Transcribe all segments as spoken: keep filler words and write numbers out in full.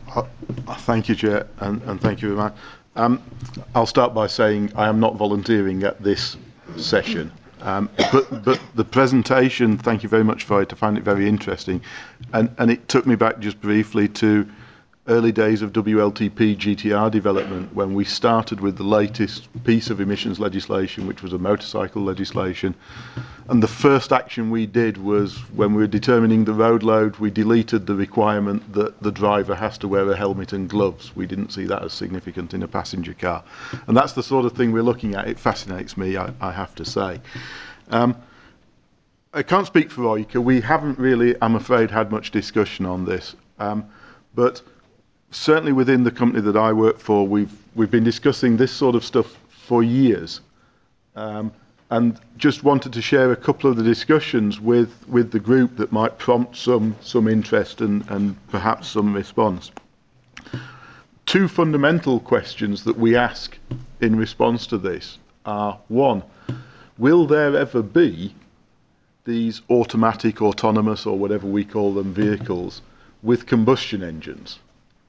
Uh, Thank you, Chair, and, and thank you, Iman. Um, I'll start by saying I am not volunteering at this session, um, but, but the presentation, thank you very much for it. I found it very interesting, and, and it took me back just briefly to early days of W L T P G T R development, when we started with the latest piece of emissions legislation, which was a motorcycle legislation. And the first action we did was, when we were determining the road load, we deleted the requirement that the driver has to wear a helmet and gloves. We didn't see that as significant in a passenger car. And that's the sort of thing we're looking at. It fascinates me, I, I have to say. Um, I can't speak for OICA. We haven't really, I'm afraid, had much discussion on this. Um, but certainly within the company that I work for, we've, we've been discussing this sort of stuff for years. Um, and just wanted to share a couple of the discussions with, with the group that might prompt some, some interest and, and perhaps some response. Two fundamental questions that we ask in response to this are, one, will there ever be these automatic, autonomous, or whatever we call them, vehicles with combustion engines?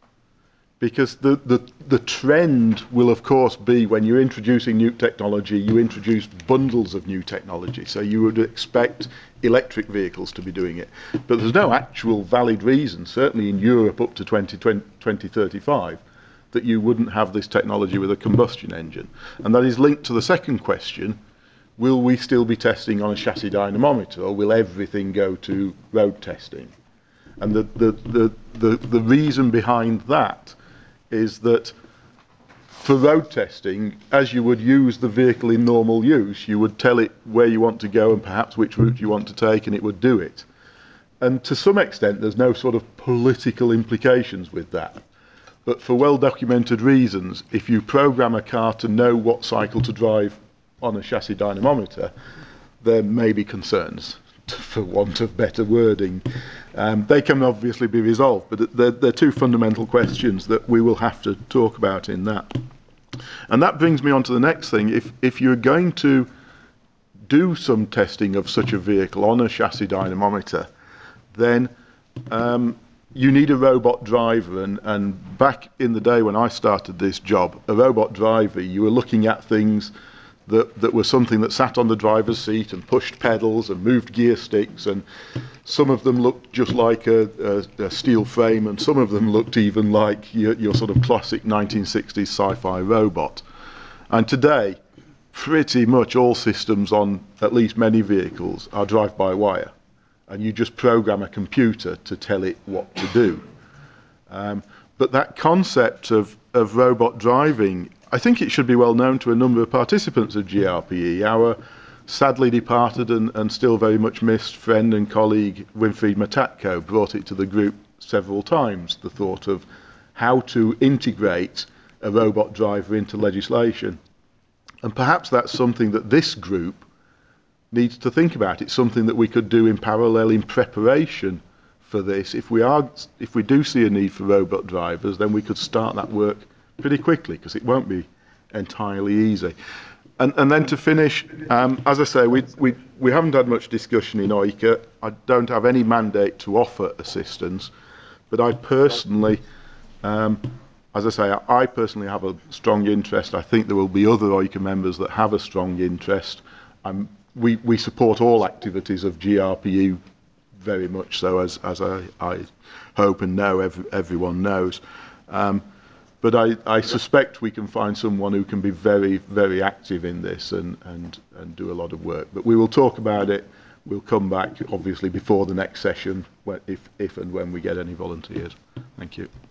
Because the, the, the trend will, of course, be when you're introducing new technology, you introduce bundles of new technology. So you would expect electric vehicles to be doing it. But there's no actual valid reason, certainly in Europe up to twenty thirty-five, that you wouldn't have this technology with a combustion engine. And that is linked to the second question, will we still be testing on a chassis dynamometer, or will everything go to road testing? And the, the, the, the, the reason behind that is that for road testing, as you would use the vehicle in normal use, you would tell it where you want to go and perhaps which route you want to take, and it would do it. And to some extent, there's no sort of political implications with that. But for well-documented reasons, if you program a car to know what cycle to drive on a chassis dynamometer, there may be concerns, for want of better wording. Um, they can obviously be resolved, but they're, they're two fundamental questions that we will have to talk about in that. And that brings me on to the next thing. If, if you're going to do some testing of such a vehicle on a chassis dynamometer, then um, you need a robot driver. And, and back in the day when I started this job, a robot driver, you were looking at things That, that were something that sat on the driver's seat and pushed pedals and moved gear sticks, and some of them looked just like a, a, a steel frame, and some of them looked even like your, your sort of classic nineteen sixties sci-fi robot. And today, pretty much all systems on at least many vehicles are drive-by-wire, and you just program a computer to tell it what to do. Um, but that concept of, of robot driving, I think it should be well known to a number of participants of G R P E. Our sadly departed and, and still very much missed friend and colleague Winfried Matatko brought it to the group several times, the thought of how to integrate a robot driver into legislation. And perhaps that's something that this group needs to think about. It's something that we could do in parallel in preparation for this. If we are, if we do see a need for robot drivers, then we could start that work pretty quickly, because it won't be entirely easy. And, and then to finish, um, as I say, we, we, we haven't had much discussion in OICA. I don't have any mandate to offer assistance, but I personally, um, as I say, I personally have a strong interest. I think there will be other OICA members that have a strong interest. Um, we, we support all activities of G R P U very much so, as, as I, I hope and know every, everyone knows. Um, But I, I suspect we can find someone who can be very, very active in this and, and, and do a lot of work. But we will talk about it. We'll come back, obviously, before the next session, if, if and when we get any volunteers. Thank you.